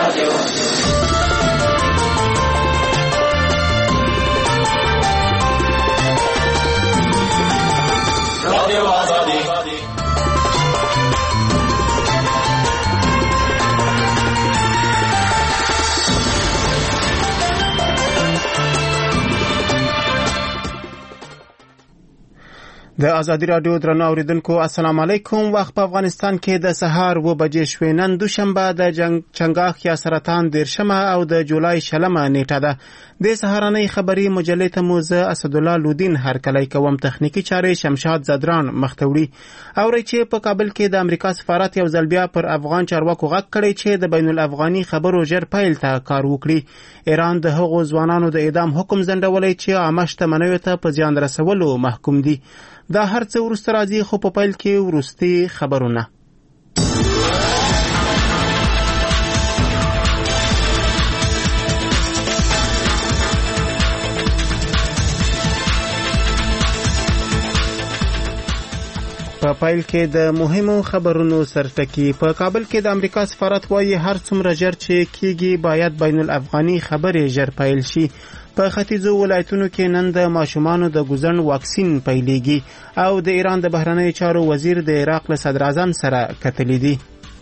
د ازادي رادیو درنو اوریدونکو السلام علیکم. وخت په افغانستان کې د سهار 2 بجې شوې. نن دوشنبه د چنګاښ یا سرطان 13 او د جولای 6 نیټه ده. د سهارنۍ خبري مجلې ته مو زه اسدالله لودین هرکلی کوم. تخنیکی چارې شمشاد زدران مختوړي. اوري چې په کابل کې د امریکا سفارت یو ځل بیا پر افغان چارواکو غږ کړی چې د بین الافغاني خبرو ژر پیل ته کار وکړي. ایران د هغو ځوانانو د اعدام حکم ځنډولی چې عامه شتمنیو ته په زیان رسولو محکوم دي. دا هر څه وروسته راځي، خو په پیل کې وروستي خبرونه. په پیل کې د مهمو خبرونو سرټکی. په کابل کې د امریکا سفارت وايي هر څومره ژر چې کیږي باید بین الافغاني خبرې ژر پیل شي. په ختیځو ولایتونو کې نن د ماشومانو د ګوزن واکسین پیلېږي او د ایران د بهرنیو چارو وزیر د عراق له صدر اعظم سره کتلي دي.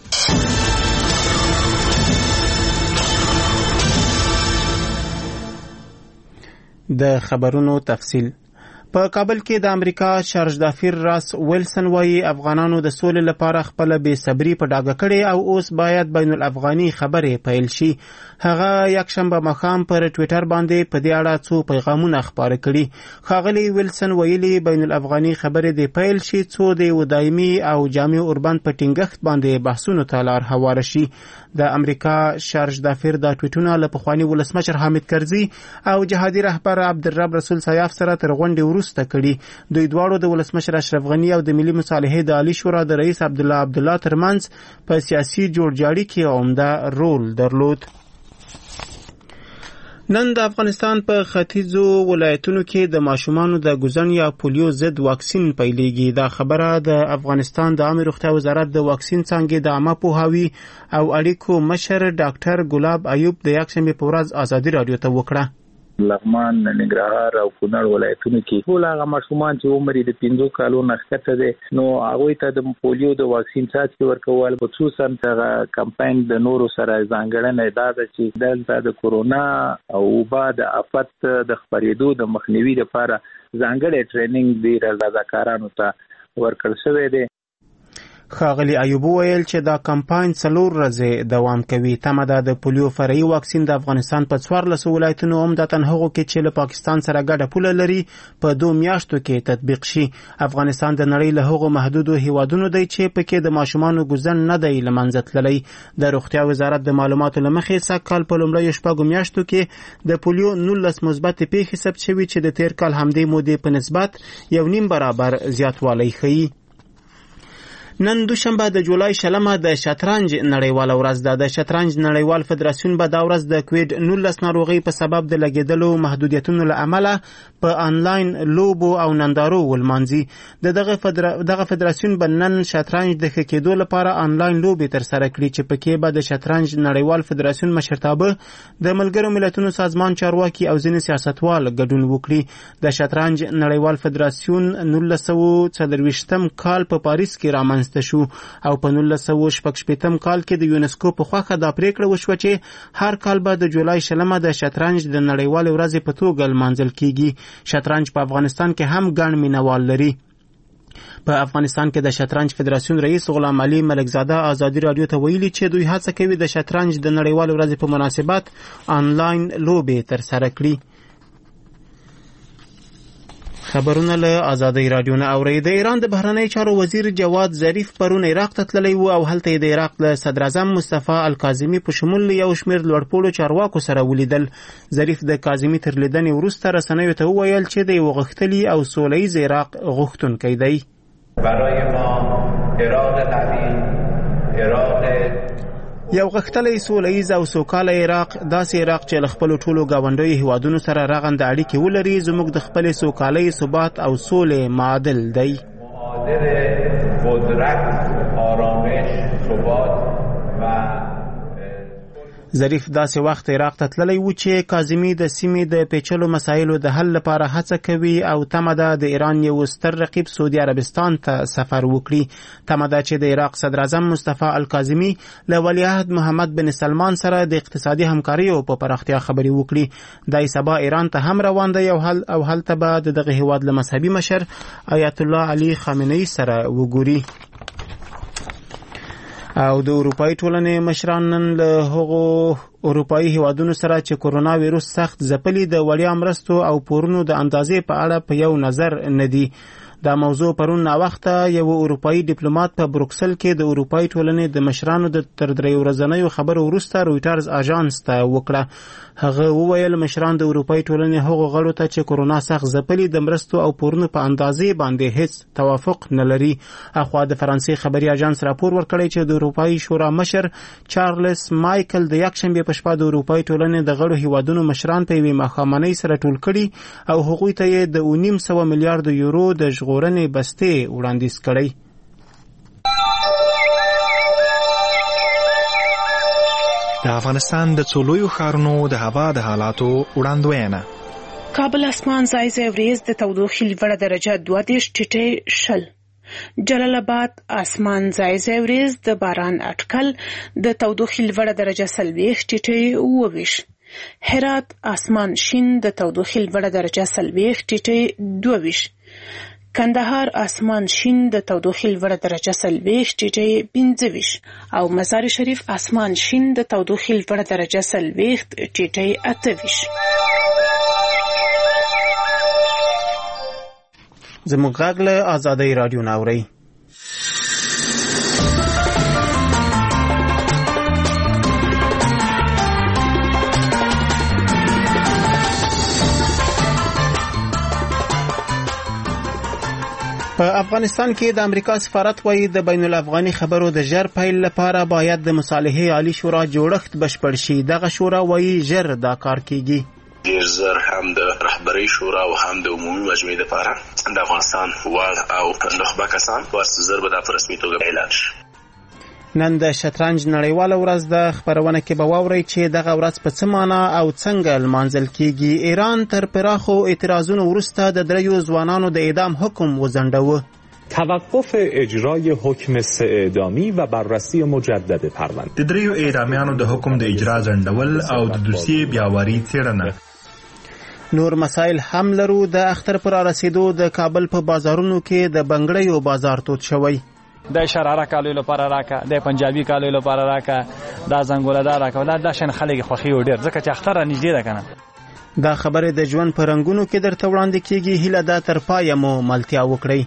د خبرونو تفصیل. په کابل کې د امریکا شارژدافیر راس ویلسن وايي افغانانو د سولې لپاره خپل بې صبري په ډاګه کړې او اوس باید بین الافغاني خبرې پیل شي. هغه یکشنبه ماښام پر ټویټر باندې په دې اړه څو پیغامونه خپاره کړي. ښاغلي ویلسن ویلي بین الافغاني خبرې د پیل شي څو د دایمي او جامع اوربند په ټینګښت باندې بحثونو ته لار هواره شي. د امریکا شارژدافیر دا ټویټونه له پخواني ولسمشر حامد کرزي او جهادي رهبر عبدالرب رسول سیاف سره تر غونډې وروسته کړي. دوی دواړو د ولسمشر اشرف غني او د ملي مصالحې د عالی شورا د رئیس عبدالله ترمنځ په سیاسي جوړجاړي کې عمده رول درلود. نن د افغانستان په ختیځو ولایتونو کې د ماشومانو د ګوزن یا پولیو ضد واکسین پیلېږي. دا خبره د افغانستان د عامه روغتیا وزارت د واکسین څانګې د عامه پوهاوي او اړیکو مشر ډاکټر ګلاب ایوب د یکشنبې په ورځ ازادي رادیو ته وکړه. لغمان، ننګرهار او کونړ ولایتونو کې ټول هغه ماشومان چې عمر یې د 15 کالو نه ښکته دی نو هغوی ته د پولیو د واکسین څاڅکي ورکول، خصوصا هغه کمپاین د نورو سره ځانګړنه دا ده چې دلته د کورونا او وبا د آفت د خپرېدو د مخنیوي لپاره ځانګړی ټریننګ د رضاکارانو ته ورکړل شوی دی. ښاغلي ایوب ویل چې دا کمپاین 4 ورځې دوام کوي. تمه ده د پولیو فرعي واکسین د افغانستان په 14 ولایتونو عمدتاً هغو کې چې له پاکستان سره ګډه پوله لري په 2 میاشتو کې تطبیق شي. افغانستان د نړۍ له هغو محدودو هیوادونو دی چې پکې د ماشومانو ګوزن نه دی له منځه تللی. د روغتیا وزارت د معلوماتو له مخې سږکال په لومړیو 6 میاشتو کې د پولیو 19 مثبت پیښې ثبت شوي چې د تیر کال همدې مودې په نسبت 1.5 برابر زیاتوالی ښیي. نن دوشنبه د جولای 6 د شطرنج نړیواله ورځ ده. د شطرنج نړیوال فدراسیون به دا ورځ د کووید 19 ناروغۍ په سبب د لګیدلو محدودیتونو له امله په آنلاین لوبو او نندارو ولمانځي. دغه فدراسیون به نن شطرنج د ښه کېدو لپاره آنلاین لوبې ترسره کړي چې پکې به د شطرنج نړیوال فدراسیون مشرتابه د ملګرو ملتونو سازمان چارواکي او ځینې سیاستوال ګډون وکړي. د شطرنج نړیوال فدراسیون 1924 کال په پاریس کې رامنځته شو او په 1986 کال کې د یونسکو په خوښه دا پریکړه وشوه چې هر کال به د جولای 6 د شطرنج د نړیوالې ورځې په توګه لمانځل کیږي. شطرنج په افغانستان کې هم ګڼ مینوال لري. په افغانستان کې د شطرنج فدراسیون رئیس غلام علي ملکزاده ازادي رادیو ته ویلي چې دوی هڅه کوي د شطرنج د نړیوالې ورځې په مناسبت آنلاین لوبې ترسره کړي. خبرونه له ازادي رادیو نه اوري. د ایران د بهرنیو چارو وزیر جواد ظریف پرون عراق ته تللی و او هلته د عراق له صدر اعظم مصطفی الکاظمي په شمول یو شمېر لوړپوړو چارواکو سره ولیدل. ظریف د کاظمي تر لیدنې وروسته رسنیو ته وویل چې د یو غښتلي او سولیز عراق غوښتونکی دی. برای ما اراده قوی، اراده یو غښتلی سولیز او سوکاله عراق، داسې عراق چې له خپلو ټولو ګاونډیو هیوادونو سره رغنده اړیکې ولري، زموږ د خپلې سوکالۍ، ثبات او سولې معادل دی. معادل قدرت، آرامش، ثبات و ظریف داسې وخت عراق ته تللی و چې کاظمي د سیمې د پیچلو مسایلو د حل لپاره هڅه کوي او تمه ده د ایران یو ستر رقیب سعودي عربستان ته سفر وکړي. تمه ده چې د عراق صدر اعظم مصطفی الکاظمي له ولیعهد محمد بن سلمان سره د اقتصادي همکاریو په پراختیا خبرې وکړي. دای سبا ایران ته هم روان دی او هلته به د دغه هیواد له مذهبي مشر آیت الله علي خامنه‌ای سره وګوري. او د اروپאי ټولنې مشران نن له هغو اروپאי هیوادونو سره چې کورونا ویروس سخت ځپلي د وړیا مرستو او پورونو د اندازې په اړه په یو نظر ندي. دا موضوع پرون ناوخته یو اروپאי ډیپلوماټ په بروکسل کې د اروپאי ټولنې د مشرانو د تر درې ورځنیو خبرو وروسته رویټرز اژانس ته وکړه. هغه وویل مشران د اروپאי ټولنې هغو غړو ته چې کورونا سخت ځپلي د مرستو او پورونو په اندازې باندې هیڅ توافق نه لري. اخوا د فرانسې خبري اژانس راپور ورکړی چې د اروپאי شورا مشر چارلز مایکل د یکشنبه په شپه د اروپאי ټولنې د غړو هیوادونو مشران په یوې ماښامنۍ سره ټول کړي او هغوی ته یې د 900 میلیارډ یورو د ژغورنې بستې وړاندیز کړی. د افغانستان د څولویو ښارونو د هوا د حالاتو وړاندوینه. کابل اسمان ځای ځای وریځ د تودوخې لوړه درجه 22 ټیټې شل. جلال آباد اسمان ځای ځای وریځ د باران اټکل د تودوخې لوړه درجه 40 ټیټې 22. هرات اسمان شین د تودوخې لوړه درجه 40 ټیټې 22. کندهار اسمان شین د تودوخې لوړه درجه 40 ټیټې 25 او مزار شریف اسمان شین د تودوخې لوړه درجه 40 ټیټې 28. زموږ غږ له آزادۍ رادیو ناوري. په افغانستان کې د امریکا سفارت وايي د بین الافغاني خبرو د ژر پیل لپاره باید د مصالحې عالی شورا جوړښت بشپړ شي. دغه شورا وايي ژر دا کار کیږي. ډیر زر هم د رهبری شورا او هم د عمومي مجمع لپاره د افغانستان وړ او نخبه کسان ورسره زر به د رسمي توګه اعلان شي. نن د شطرنج نړیواله ورځ د خبرونه کې به واورئ چې دغه ورځ په څه معنا او څنګه لمانځل کیږي. ایران تر پراخو اعتراضونو وروسته د دریو ځوانانو د اعدام حکم وځنډاوه. توقف اجرای حکم اعدامی و بررسی مجدد پرونده. د دریو اعدامیانو د حکم د اجرا ځنډول او د دوسیې بیاواري څېړنه. نور مسائل هم لرو. د اختر پر رسیدو د کابل په بازارونو کې د بنګړیو بازار تود شوی. د شراره کالو لپاره راکا، د پنجابي کالو لپاره راکا، د زنګوله دار راکا، دا شن خلک خوخي وډیر ځکه چې اختر را نږدې ده کنه. دا خبره د ژوند په رنگونو کې درته وړاندې کیږي. هیله ده تر پایه مو ملتیا وکړئ.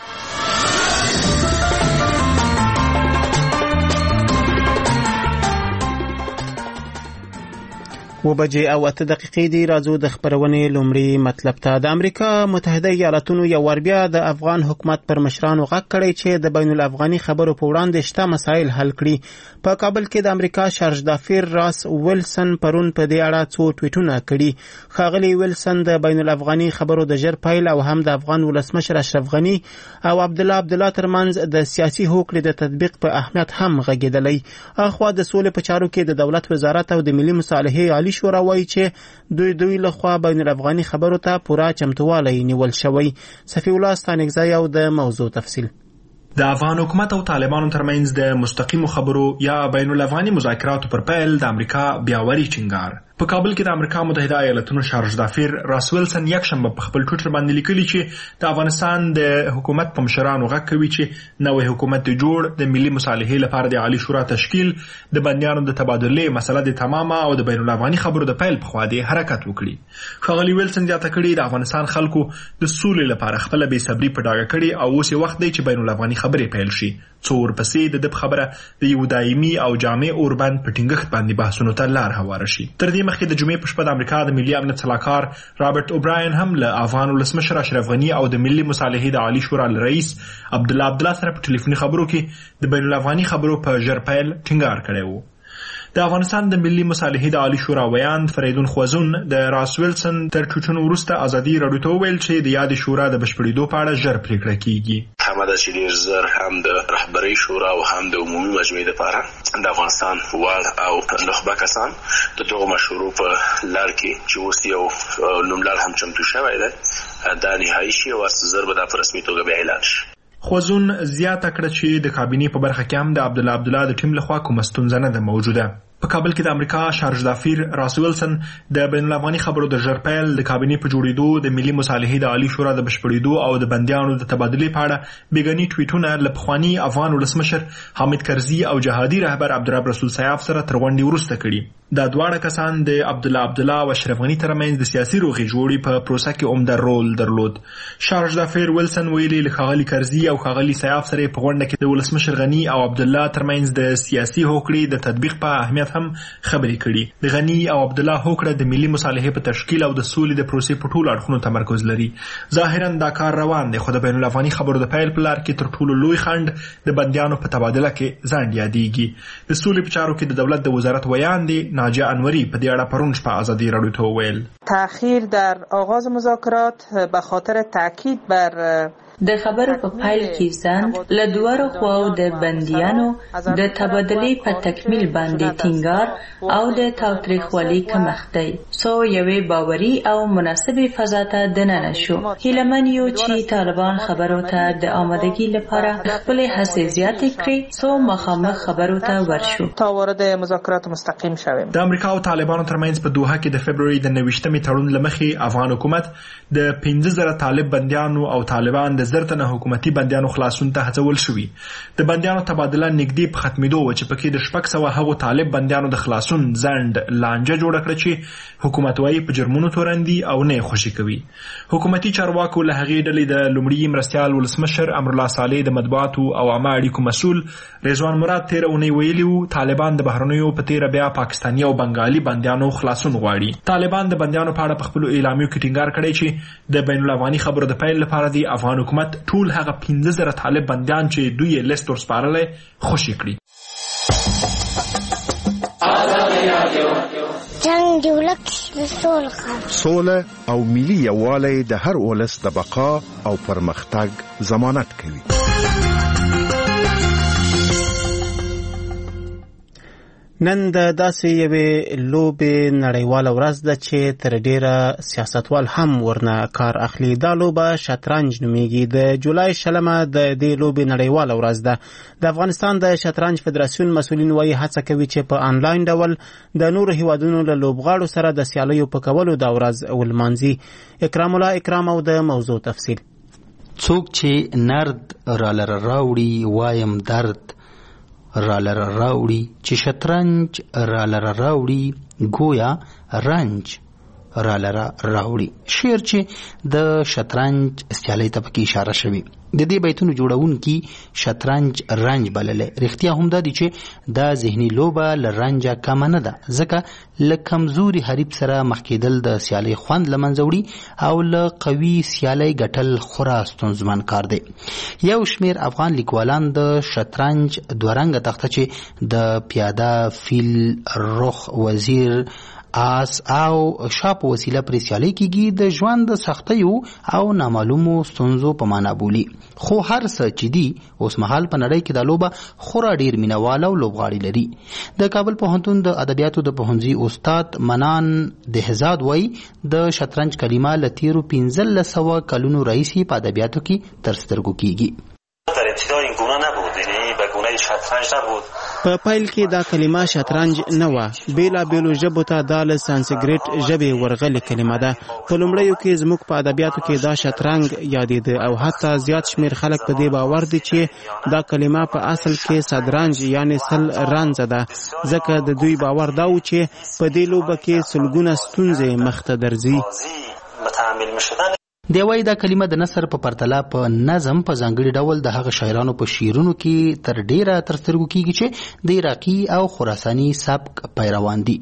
وبجې او 8 دقیقې دی. راځو د خبرونې لومړی مطلب ته. د امریکا متحده ایالاتونو یو ور بیا د افغان حکومت پر مشرانو غږ کړی چې د بین الافغاني خبرو په وړاندې شته مسایل حل کړي. په کابل کې د امریکا شارژدافیر راس ویلسن پرون په دې اړه څو ټویټونه کړي. ښاغلي ویلسن د بین الافغاني خبرو د ژر پیل او هم د افغان ولسمشر اشرف غنی او عبدالله ترمنځ د سیاسي هوکړې د تطبیق په اهمیت هم غږېدلی. اخوا د سولې په چارو کې د دولت وزارت او د ملي مصالحې عالی شورا وایي چې دوی لخوا بین الافغاني خبرو ته پوره چمتووالی نیول شوی. صفی الله ستانکزی او د موضوع تفصیل. د افغان حکومت او طالبانو ترمنځ د مستقیمو خبرو یا بین الافغاني مذاکراتو پر پیل د امریکا بیاوري ټینګار. په کابل کې د امریکا متحده ایالاتونو شارژدافیر راس ویلسن یکشنبه په خپل ټویټر باندې لیکلي چې د افغانستان د حکومت په مشرانو غږ کوي چې نوې حکومت جوړ د ملي مصالحې لپاره د عالی شورا تشکیل، د بندیانو د تبادلې مسله د تمامه او د بین الافغاني خبرو د پیل په خوا د حرکت وکړي. ښاغلي ویلسن زیاته کړي د افغانستان خلکو د سولې لپاره خپل بې صبري په ډاګه کړي او اوس وخت دی چې بین الافغاني خبرې پیل شي. څو ورپسې د خبره د یو دایمي او جامع اوربند په ټینګښت باندې بحثونو ته لار هواره شي. تر دې مخکې د جمعې په شپه د امریکا د ملي امنیت سلاکار رابرټ اوبراین هم له افغان ولسمشر اشرف غنی او د ملي مصالحې د عالی شورا رئیس عبدالله سره په ټلیفوني خبرو کې د بین الافغاني خبرو په ژر پیل ټینګار کړی و. د افغانستان د ملي مصالحې د عالی شورا ویاند فریدون خوازون د راس ویلسن تر ټوټونو وروسته ازادي راډیو ته وویل چې د یادې شورا د بشپړېدو په اړه ژر پریکړه کیږي. همدا چې ډېر زر هم د رهبرۍ شورا او هم د عمومي مجموعې لپاره د افغانستان وړ او نخبه کسان د دغو مشورو په لړ کې چې اوس یو نوملړ هم چمتو شوی دی دا نهایي شي او زر به دا په رسمي توګه بیا اعلان شي. خوازون زیاته کړه چې د کابینې په برخه کې هم د عبدالله د ټیم لخوا کومه ستونزه نه ده موجوده. په کابل کې د امریکا شارج دافیر راس ویلسن د بین الافغاني خبرو د ژر پیل د کابینې په جوړېدو د ملي مصالحې د عالی شورا د بشپړېدو او د بندیانو د تبادلې په اړه بیګني ټویټونه له پخواني افغان ولسمشر حامد کرزي او جهادي رهبر عبدالرب رسول سیاف سره تر غونډې وروسته کړي. دا دواړه کسان د عبدالله او اشرف غني ترمنځ د سیاسي روغې جوړې په پروسه کې عمده رول درلود. شارج دافیر ویلسن ویلي له ښاغلي کرزي او ښاغلي سیاف سره په غونډه کې د ولسمشر غني او عبدالله ترمنځ د سیاسي هوکړې د تطبیق په اهمیت هم خبرې کړي. د غني او عبدالله هوکړه د ملي مصالحې په تشکیل او د سولې د پروسې په ټولو اړخونو تمرکز لري. ظاهرا دا کار روان دی خو د بین الافغاني خبرو د پیل په لار کې تر ټولو لوی خنډ د بندیانو په تبادله کې ځان یادېږي. د سولې په چارو کې د دولت د وزارت ویاندې ناجیه انوري په دې اړه پرون شپه ازادي راډیو ته وویل تأخیر در آغاز مذاکرات به خاطر تاکید بر د خبرو په پایل کې ځان له دوارو خواو د بندیانو د تبادلې په تکمیل باندې ټینګار او د تاوتریخوالي کمښت دی سو یوې باوري او مناسبې فضا ته دننه شو. هیلهمن یو چې طالبان خبرو ته د آمادګۍ لپاره خپلې هڅې زیاتې کړي سو مخامخ خبرو ته ورشو تا وارد مذاکرات مستقیم شویم. د امریکا او طالبانو ترمنځ په دوحه کې د فبروري د 29 تړون لمخې افغان حکومت د 15,000 طالب بندیانو او طالبان د زرتنه حکومتي بندیانو خلاصون ته هڅول شوي. د بندیانو تبادله نږدې په ختمېدو و چې پکې د 600 هغو طالب بندیانو د خلاصون ځنډ لانجه جوړه کړه چې حکومت وايي په جرمونو تورندي او نه خوشي کوي. حکومتي چارواکو له هغې ډلې د لومړي مرستیال ولسمشر امرالله صالح د مطبوعاتو او عامه اړیکو مسؤل رضوان مراد تېره اونۍ ویلي وو طالبان د بهرنیو په تېره بیا پاکستاني او بنګالي بندیانو خلاصون غواړي. طالبان د بندیانو په اړه په خپلو اعلامیو کې ټینګار کړی چې د بین الافغاني خبرو د پیل لپاره د افغان حکومت ټول هغه 15,000 طالب بندیان چې دوی یې لیست ورسپارلی خوشي کړي. جنگ د ولس سوله او ملي یووالی د هر ولس د بقا او پرمختګ ضمانت کوي. نن د داسې یوې لوبې نړیواله ورځ ده چې تر ډیره سیاستوال هم ورنه کار اخلي. دا لوبه شطرنج نومیږي. د جولای 20 د دې لوبې نړیواله ورځ ده. د افغانستان د شطرنج فدراسیون مسؤلین وايي هڅه کوي چې په آنلاین ډول د نورو هیوادونو له لوبغاړو سره د سیالیو په کولو دا ورځ ولمانځي. اکرام الله اکرام او د موضوع تفصیل. څوک چې نرد رالره راوړي وایم درد رالره راوړي چې شطرنج رالره راوړي گویا رنج رالره راوړي. شعر چې د شطرنج سیالۍ ته پکې اشاره شوی. د دې بیتونو جوړونکي شطرنج رنج بللی. رښتیا هم دا دي چې دا ذهني لوبه له رنجه کمه نه ده ځکه له کمزوري حریف سره مخ کېدل د سیالۍ خوند له منځه وړي او له قوي سیالۍ ګټل خورا ستونزمن کار دی. یو شمیر افغان لیکوالان د شطرنج دوه رنګه تخته چې د پیاده فیل رخ وزیر آس او شاپ وسیله پر سیالۍ کېږي د ژوند د سختیو او نامعلومو ستونزو په معنا بولي. خو هر څه چې دي اوس مهال په نړۍ کې د لوبه خورا ډیر مینوال او لوبغاړي لري. د کابل پوهنتون د ادبیاتو د پوهنځي استاد منان دهزاد وایي د شطرنج کلمه له تیرو 1500 کلونو راهیسې په ادبیاتو کې تر سترګو کېږي. در ابتدا این گونه نبود، یعنی به گونه شطرنج نبود. په پیل کې دا کلمه شطرنج نه و. بیلابیلو ژبو ته دا له سانسکریت ژبې ورغلې کلمه ده. په لومړیو کې زموږ په ادبیاتو کې دا شطرنج یادېده او حتی زیات شمیر خلک په دې باور دي چې دا کلمه په اصل کې صدرنج یعنی سل رنځ ده ځکه د دوی باور دا و چې په دې لوبه کې سلګونه ستونزې مخ ته درځي. متحمل میشدن دی وايي دا کلمه د نثر په پرتله په نظم په ځانګړي ډول د هغه شاعرانو په شعرونو کې تر ډیره تر سترګو کېږي چې د عراقي او خراساني سبک پیروان دي.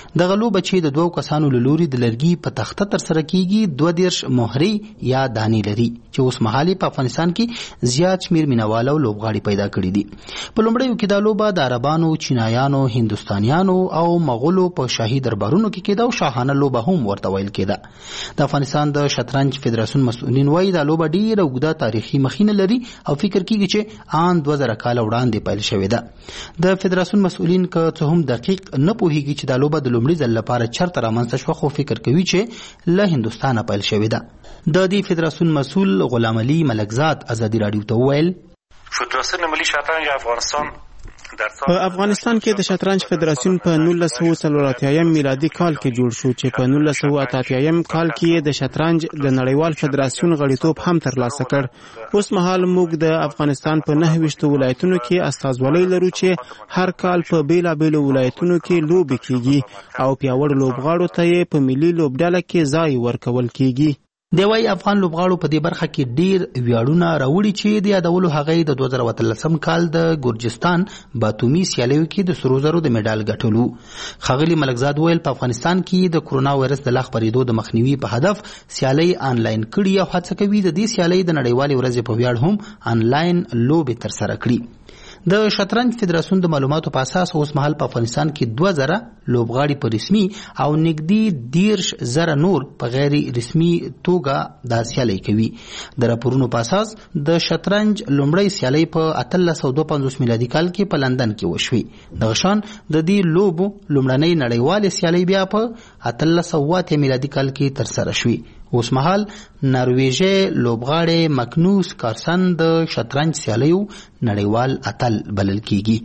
دغه لوبه چې د 2 کسانو له لوري د لرګي په تخته ترسره کیږي 22 مهرې یا دانې لري چې اوس مهال په افغانستان کې زیات شمیر مینوالو لوبغاړي پیدا کړي دي. په لومړیو کې دا لوبه د عربانو، چینایانو، هندوستانیانو او مغولو په شاهي دربارونو کې کېده او شاهانه لوبه هم ورته ویل کېده. د افغانستان د شطرنج فدراسیون مسؤلین وایي دا لوبه ډېره اوږده تاریخي مخینه لري او فکر کیږي چې آن 2000 کال وړاندې پیل شوې ده. د فدراسیون مسؤلین که څه هم دقیق نه پوهیږي چې دا لوبه د لومړي ځل لپاره چرته رامنځته شوه، خو فکر کوي چې له هندوستانه پیل شوې ده. د دې فدراسیون مسؤل غلام علي ملکزاد ازادي راډیو ته وویل فدراسیون ملی شطرنج افغانستان په افغانستان کې د شطرنج فدراسیون په 1944 میلادي کال کې جوړ شو چې په 1988 کال کې د شطرنج د نړیوال فدراسیون غړیتوب هم ترلاسه کړ. اوس مهال موږ د افغانستان په 29 ولایتونو کې استازولۍ لرو چې هر کال په بیلابیلو ولایتونو کې لوبې کیږي او پیاوړو لوبغاړو ته یې په ملي لوبډله کې ځای ورکول کیږي. دی وايي افغان لوبغاړو په دې برخه کې ډیر ویاړونه راوړي چې د یادولو هغه د 2013 کال د ګورجستان باتومي سیالیو کې د سرو زرو د میډال ګټلو. ښاغلي ملکزاد ویل په افغانستان کې د کرونا وایرس د لا خپرېدو د مخنیوي په هدف سیالۍ آنلاین کړي او هڅه کوي د دې سیالۍ د نړیوالې ورځې په ویاړ هم آنلاین لوبې ترسره کړي. د شطرنج فدراسیون د معلوماتو په اساس اوس مهال په افغانستان کې 2000 لوبغاړي په رسمي او نږدې 10,000 نور په غیر رسمي توګه د سیالۍ کوي. د راپورونو په اساس د شطرنج لومړی سیالۍ په 1852 میلادي کال کې په لندن کې وشوې. دغه شان د دې لوبو لومړنۍ نړیوالې سیالۍ بیا په 1808 میلادي کال کې ترسره شوې. اوس مهال نرویژي لوبغاړی مکنوس کارسن د شطرنج سیالیو نړیوال اتل بلل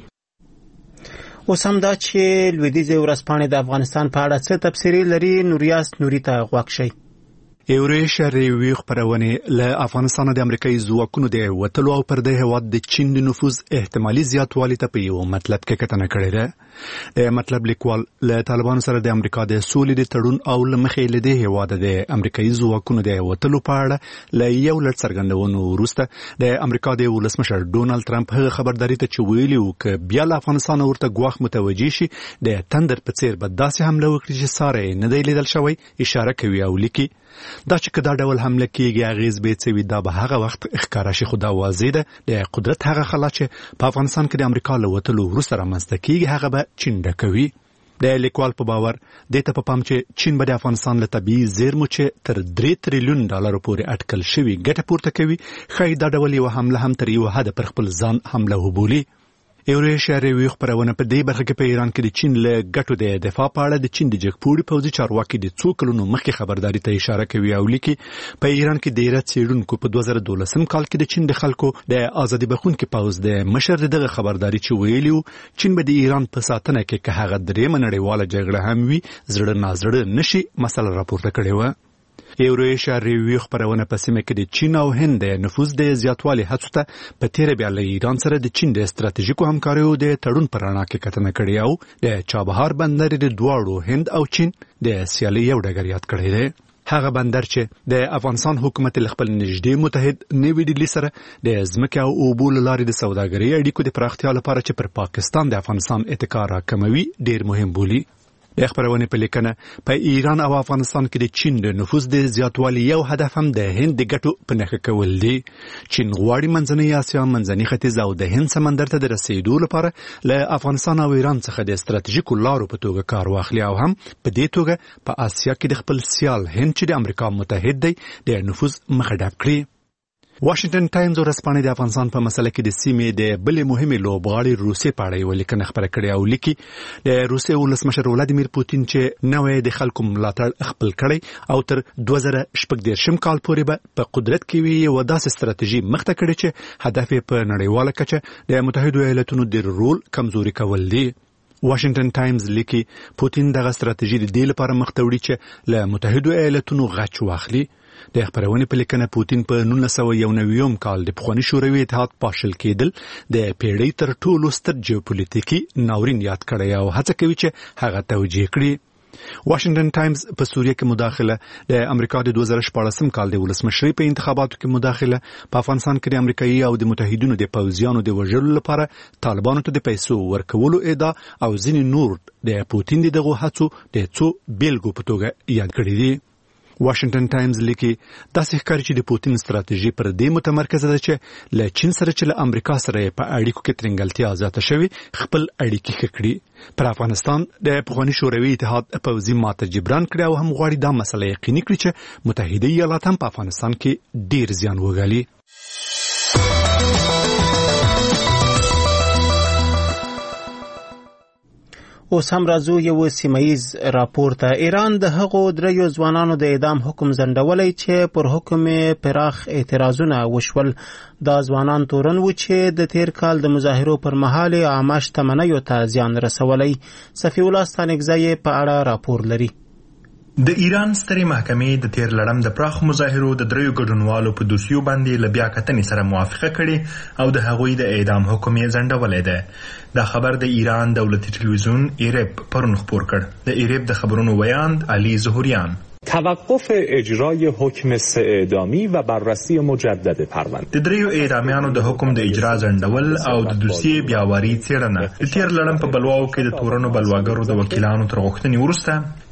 کیږي. اوس هم دا چې لویدیځې ورځپاڼې د افغانستان په اړه څه تبصرې لري، نوریاس نوري ته غوږ شئ. یورېشیا ریوی خبرونه له افغانستان د امریکایي ځواکونو د وټلو او پر د هواد د چین د نفوذ احتمالي زیاتوالی ته په یو مطلب کې کتنه کړې ده. د مطلب لیکوال له طالبانو سره د امریکا د سولې د تړون او لمخې له د هواد د امریکایي ځواکونو د وټلو په اړه له یو لړ څرګندونو وروسته د امریکا د ولسمشر ډونالد ټرمپ هغه خبرداري ته چې ویلي و ک بیا له افغانستان ورته ګواښ متوجي شي د تندر په څیر به داسې حمله وکړي چې ساره نه دی لیدل شوی. اشاره کوي او لیکي دا چې کدا ډول حمله کیږي اغیز به څوي دا به هغه وخت ښکارا شي. خدا واضح ده د قدرت هغه خلا چې په افغانستان کې د امریکا له وټلو وروسته رامنځته کیږي هغه به چین ډکوي. د لیکوال په باور د ته په پام چې چین به د افغانستان له طبيعي زیرمو چې تر 3 تریلیون ډالر پورې اټکل شوی ګټه پورته کوي. خای دا ډول یو حمله هم تر یو حد پر خپل ځان حمله وبولي. یورېشیا ریوی خبرونه په دې برخه کې په ایران کې د چین له ګټو د دفاع په اړه د چین د جګپوړي پوځي چارواکي د څو کلونو مخکې خبرداري ته اشاره کوي او لیکي په ایران کې د ایران څېړونکو په 2012 کال کې د چین د خلکو د ازادي بخښونکو پوځ د مشر دغه خبرداري چې ویلیو چین به د ایران په ساتنه کې هغه درېمه نړیواله جګړه هم وي زړه نازړه نشي مسله راپورته کړې و. یورېشیا ریوی خبرونه په سیمه کې د چین او هند د نفوذ د زیاتوالي هڅو ته په تیر بیا له ایران سره د چین د استراتیژیکو همکاریو د تړون پر اړه کې کتنه کړې او د چابهار بندر د دواړو هند او چین د سیالي یو ډګر یاد کړی دی. هغه بندر چې د افغانستان حکومت خپل نږدې متحد نیوی ډیلی سره د ځمکې او اوبو لارې د سوداګرۍ اړیکو د پراختیا لپاره چې پر پاکستان د افغانستان اتکا راکموي ډیر مهم بولي. د خبرونه په لیکنه په ایران او افغانستان کې د چین د نفوذ د زیاتوالي یو هدف هم د هند د ګټو په نښه کول دي. چین غواړي منځنۍ اسیا، منځني ختیځ او د هند سمندر ته د رسیدو لپاره له افغانستان او ایران څخه د استراتیژیکو لارو په توګه کار واخلي او هم په دې توګه په اسیا کې د خپل سیال هند چې د امریکا متحد دی د نفوذ مخه ډب کړي. واشنگټن ټایمز ورځپاڼه د افغانستان په مسله کې د سیمې د بلې مهمې لوبغاړي روسیې په اړه یو لیکنه خپره کړې او لیکي د روسیې ولسمشر ولادیمیر پوتین چې نوې د خلکو ملاتړ خپل کړی او تر 2014 کال پورې به په قدرت کې وي یو داسې ستراتیژي مخته کړي چې هدف یې په نړیواله کچه د متحده ایالاتونو د رول کمزوري کول دي. واشنگټن ټایمز لیکي پوتین دغه ستراتیژي د دې لپاره مخته وړي چې له متحده ایالاتونو غچ واخلي. د خبرونه په لیکنه پوتین په 1991 کال د پخوانی شوروي اتحاد پاشل کېدل د پیړۍ تر ټولو ستر جیوپولیټیکي ناورین یاد کړی او هڅه کوي چې هغه توجیه کړي. واشنگټن ټایمز په سوریه کې مداخله د امریکا د 2014 کال د ولسمشری په انتخاباتو کې مداخله په افغانستان کې د امریکایي او د متحدینو د پوځیانو د وژلو لپاره طالبانو ته د پیسو ورکولو ادعا او ځینې نور د پوتین دغه هڅو د څو بیلګو په توګه یاد کړي دي. واشنگټن ټایمز لیکي داسې ښکاري چې د پوتین ستراتیژي پر دې متمرکزه ده چې له چین سره چې له امریکا سره په اړیکو کې ترنګلتیا زیاته شوي خپل اړیکې ښه کړي. پر افغانستان د پخواني شوروي اتحاد پوځي ماته جبران کړي او هم غواړي دا مسله یقیني کړي چې متحده ایالات هم په افغانستان کې ډیر زیان وګالي. اوس هم راځو یو سیمایز راپور ته. ایران د هغو دریو ځوانانو د اعدام حکم ځنډولی چې پر حکم پراخ اعتراضونه وشول. دا ځوانان تورن و چې د تیر کال د مظاهرو پر مهال عامه شتمنیو ته زیان رسولی. صفی الله ستانکزی په اړه راپور لري. د ایران سترې محکمې د تیر لړم د پراخ مظاهرو د دریو ګډونوالو په دوسیو باندې له بیا کتنې سره موافقه کړې او د هغوی د اعدام حکم یې ځنډولی دی. دا خبر د ایران دولتي تلویزیون ایرب پرون خپور کړ. د ایرب د خبرونو ویاند علي ظهوریان توقف اجرای حکم سه اعدامی و بررسی مجدد پرونده. د دریو اعدامیانو د حکم د اجرا ځنډول او د دوسیې بیاواري څېړنه د تیر لړم په بلواو کې د تورنو بلواګرو د وکیلانو تر غوښتنې وروسته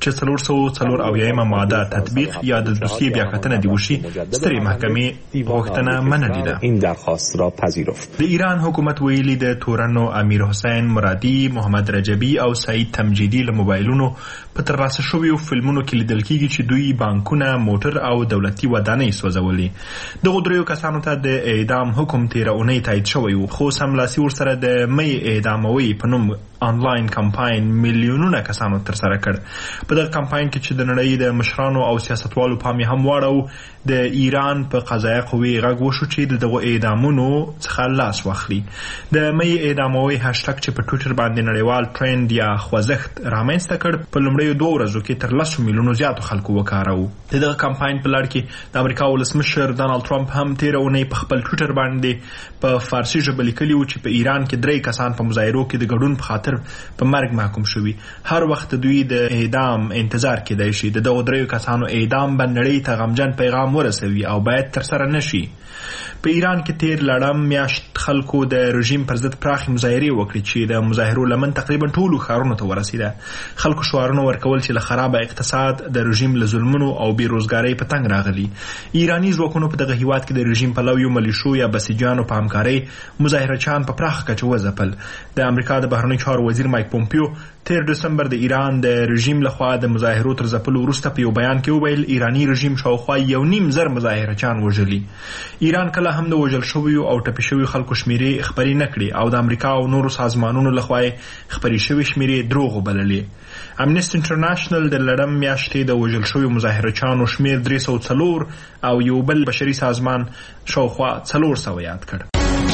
چې 404 ماده تطبیق یا د دوسیې بیاکتنه دی وشي سترې محکمې غوښتنه منلې ده. این درخواست را پذیرفت. د ایران حکومت ویلي د تورنو امیر حسین مرادي، محمد رجبی او سعید تمجیدی له موبایلونو په ترلاسه شویو فلمونو کې لیدل کیږي چې دوی بانکونه، موټر او دولتي ودانۍ سوځولي. دغو دریو کسانو ته د اعدام حکم تیره اونۍ تایید شوی و، خو سملاسي ورسره د مې اعداموي په نوم آنلاین کمپاین میلیونونه کسانو ترسره کړ. په دغه کمپاین کې چې د نړۍ د مشرانو او سیاستوالو پام یې هم واړو، د ایران په قضایه قوې غږ وشو چې دغه اعدامونو څخه لاس واخلي. د مې اعداموي هاشټګ چې په ټویټر باندې نړیوال ټرند یا خوځښت رامنځته کړ، په لومړیو 2 ورځو کې تر 10 میلیونو زیاتو خلکو وکاروه. د دغه کمپاین په لړ کې د امریکا ولسمشر ډانلډ ټرمپ هم تیره اونۍ په خپل ټویټر باندې په فارسي ژبه لیکلي و چې په ایران کې 3 کسان په مظاهرو کې د ګډون په خاطر په مرګ محکوم شوي. هر وخت دوی د اعدام انتظار کېدای شي. د دغو 3 کسانو اعدام به نړۍ ته غمجن پیغام ورسوي او باید ترسره نشي. په ایران کې تیر لړم میاشت خلکو د رژیم پر ضد پراخ مظاهرې وکړي چې د مظاهرو لمن تقریبا ټولو ښارونو ته ورسیده. خلکو شعارونه ورکول چې له خراب اقتصاد، د رژیم له ظلمونو او بیروزګارۍ په تنګ راغلي. ایرانی ځواکونو په دغه هیواد کې د رژیم پلویو ملیشو یا بسیجانو په همکارۍ مظاهرچیان په پراخه کچه وځپل. د امریکا د بهرنیو چارو وزیر مایک پومپیو تیر دسمبر د ایران د رژیم لخوا د مظاهرو تر ځپلو وروسته په یو بیان کې وویل ایرانی رژیم شاوخوا 1.5 مظاهرچیان وژلي. ایران کله هم د وژل شویو او ټپي شویو خلکو شمیرې خبرې نه کړې او د امریکا او نورو سازمانونو لخوا خبرې شوې شمیرې دروغ وبللې. امنیسټي انټرنیشنل د لړم میاشتې د وژل شویو مظاهرچیانو شمیر 304 او یو بل بشري سازمان شاوخوا 400 یاد کړ.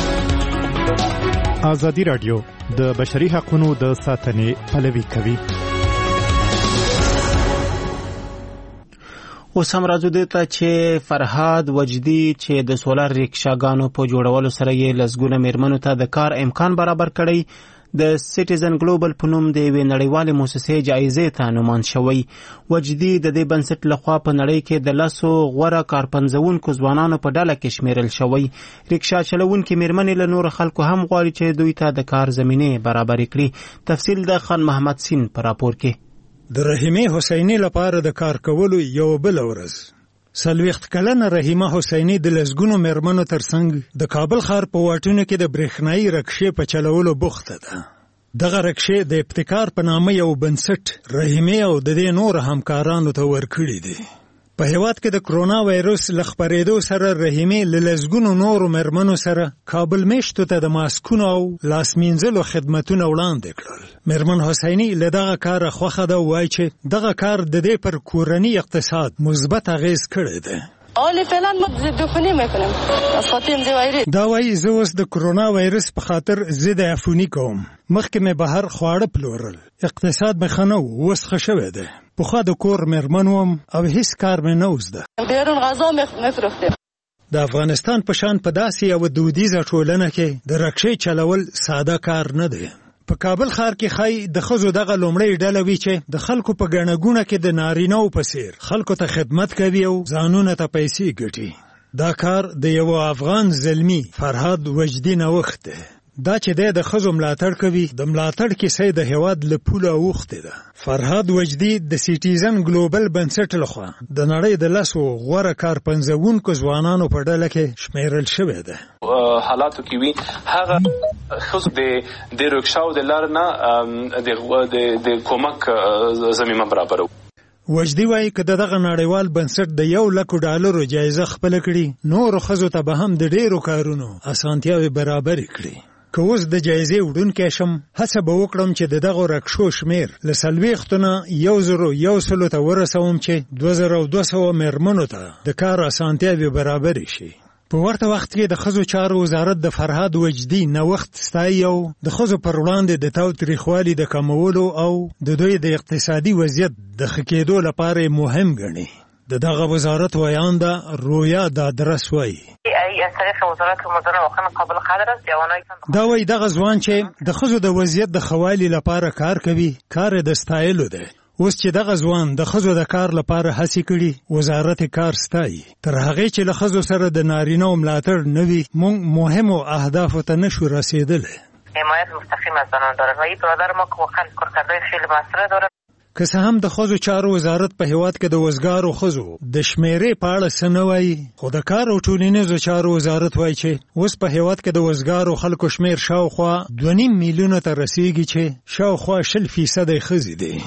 ازادي رادیو د بشري حقوقو د ساتنې پلوي کوي. اوس هم راځو دې ته چې فرهاد وجدي چې د سولر ریکشاګانو په جوړولو سره یې لسګونه میرمنو ته د کار امکان برابر کړی، د سټیزن ګلوبل په نوم د یوې نړیوالې موسسې جایزې ته نومان شوی. وجدي د دې بنسټ لخوا په نړۍ کې د 10 غوره کارپنځونکو ځوانانو په ډله کې شمیرل شوی. ریکشا چلوونکي میرمنې له نورو خلکو هم غواړي چې دوی ته د کار زمینې برابر کړي. تفصیل د خان محمد سین په راپور کې. د رحیمه حسینی لپاره د کار کولو یو بل ورځ 40 کلنه رحیمه حسینی د لسګونو میرمنو ترڅنګ د کابل ښار په واټونو کې د برېښنايي رکشې په چلولو بوخته ده. دغه رکشې د ابتکار په نامه یو بنسټ رحیمه او د دې نور همکارانو ته ورکړي دي. په هیواد کې د کرونا وایرس له خپرېدو سره رحیمه له لسګونو نورو میرمنو سره کابل میشتو ته د ماسکونو او لاس مینځلو خدمتونه وړاندې کړل. میرمن حسینی له دغه کار خوښه ده، وایي چې دغه کار د دې پر کورنی اقتصاد مثبت اغیز کړی دی. حالا فعلا ما ضدعفونی میکنم از خاطر این وایرس. دا وایي زه اوس د کرونا وایرس په خاطر ضد عفونی کوم. مخکې مې بهر خواړه پلورل، اقتصاد مې ښه نه و، اوس ښه شوی دی. پخوا د کور میرمن وم او هیڅ کار مې نه وزده. بیرون غذا میفروختم. د افغانستان په شان په داسې یو دودیزه ټولنه کې د رکشې چلول ساده کار نه دی. په کابل ښار کې خای د ښځو دغه لومړی ډله وي چې د خلکو په ګڼه ګوڼه کې د نارینه‌و په څیر خلکو ته خدمت کوي او ځانونه ته پیسې ګټي. دا کار د یو افغان زلمی فرهاد وجدي نوښت دی. دا چې د ښځو ملاتړ کوي د ملاتړ کیسه د هیواد له پوله اوښتې ده. فرهاد وجدي د سیټیزن ګلوبل بنسټ لخوا د نړۍ د 10 غوره کارپنځونکو ځوانانو په ډله کې شمیرل شوی ده. حالاتو کې وی هغه خصوص د رکشاو د لار نه د کومک زمينه برابرو. وجدي وایي که دغه نړیوال بنسټ د $1,00,000 جایزه خپل کړي نور خزو ته به هم د ډیرو کارونو اسانتیاوي برابر کړي. که اوس د جایزې وړونکی شم هڅه به وکړم چې دغه رکشو شمیر له 40 نه 1,100 ته ورسوم چې 2200 میرمنو ته د کار اسانتیاوي برابر شي. په ورته وخت کې د ښځو چارو وزارت د فرهاد وجدي نوښت ستایي او د ښځو پر وړاندې د تاوتریخوالي د کمولو او د دوی د اقتصادي وضعیت د ښه کېدو لپاره مهم ګڼي. د دغه وزارت ویانده رویا دادرس وایي دا وایي دغه ځوان چې د ښځو د وضعیت د ښه والي لپاره کار کوي کار د ستایلو دی. اوس چې دغه ځوان د ښځو د کار لپاره هڅې کړي وزارت کار ستایي. تر هغې چې له ښځو سره د نارینه‌و ملاتړ نه وي موږ مهمو اهدافو ته نشو رسېدلی. حمایت مستقیم از زنان دارد و این برادر ما که واقعا کارکردهای خیلی موثر دارد. که څه هم د ښځو چارو وزارت په هیواد کې د وزګارو ښځو د شمیرې په اړه څه نه وایي خو د کار او ټولنیزو چارو وزارت وایي چې اوس په هیواد کې د وزګارو خلکو شمیر شاوخوا 2.5 میلیونه ته رسیږي چې شاوخوا 60% ښځې دي.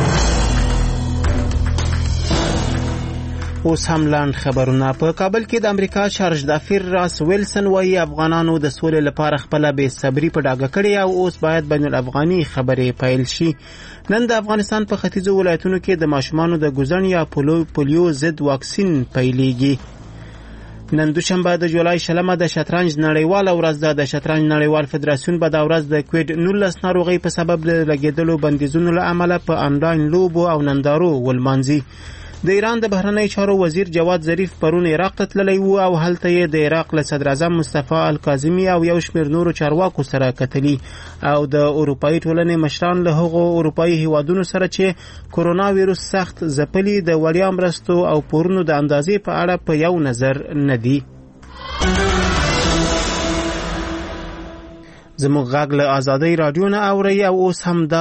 اوس هم لاند خبرونه. په کابل کې د امریکا چارج دافیر راس ویلسن وایي افغانانو د سولې لپاره خپل بې صبري په ډاګه کړې او اوس باید بین الافغاني خبرې پیل شي. نن د افغانستان په ختیځو ولایتونو کې د ماشومانو د ګوزن یا پولیو ضد واکسین پیلېږي. نن دوشنبه د جولای 20 د شطرنج نړیواله ورځ ده. د شطرنج نړیوال فدراسیون به دا ورځ د کووډ 19 ناروغۍ په سبب د لګېدلو بندیزونو له امله په انلاین لوبو او نندارو ولمانځي. د ایران د بهرنی چارو وزیر جواد ظریف پرون عراق ته تللی و او هلته یې د عراق له صدر اعظم مصطفی الکاظمي او یو شمېر نورو چارواکو سره کتلي او د اروپایي ټولنې مشران له هغو اروپایي هیوادونو سره چې کرونا ویروس سخت ځپلي د وړیا مرستو او پورونو د اندازې په اړه په یو نظر نه دي. زموږ غږ له آزادۍ راډیو نه اورئ او اوس هم